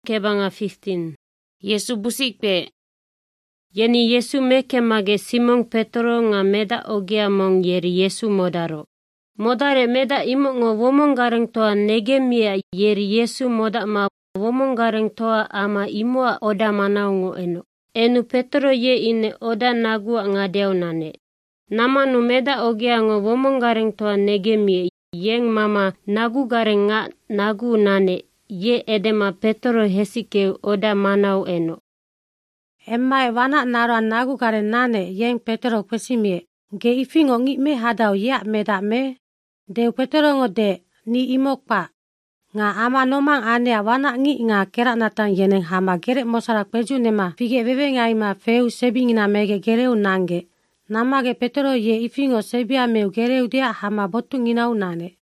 Kebanga 15. Yesu busikpe. Yeni Yesu mekemage Simon Petro nga meda ogea mong yeri Yesu modaro. Modare meda imo ngo womong gareng toa negemia yeri Yesu moda ma womong gareng toa ama imoa oda manau ngo eno. Enu Petro ye ine oda nagua ngadeu nane. Namanu meda ogea ngo womong gareng toa negemia yeng mama nagu gareng nga nagu nane. Ye edema Petro hesike oda manau eno. Emmai wana naro nagu garen nane yeng Petro pesimie. Ge ifingo ngi me hadau ya meda me. Deu Petro ngo de ni imokpa. Nga ama nomang anea wana ngi nga kerak natang yeneng hama gerek mosarak peju nema fige bebe ngai ma feu sebingina mege gereu nange. Namage Petro ye ifingo sebia meu gereu dia hama botung inau nane.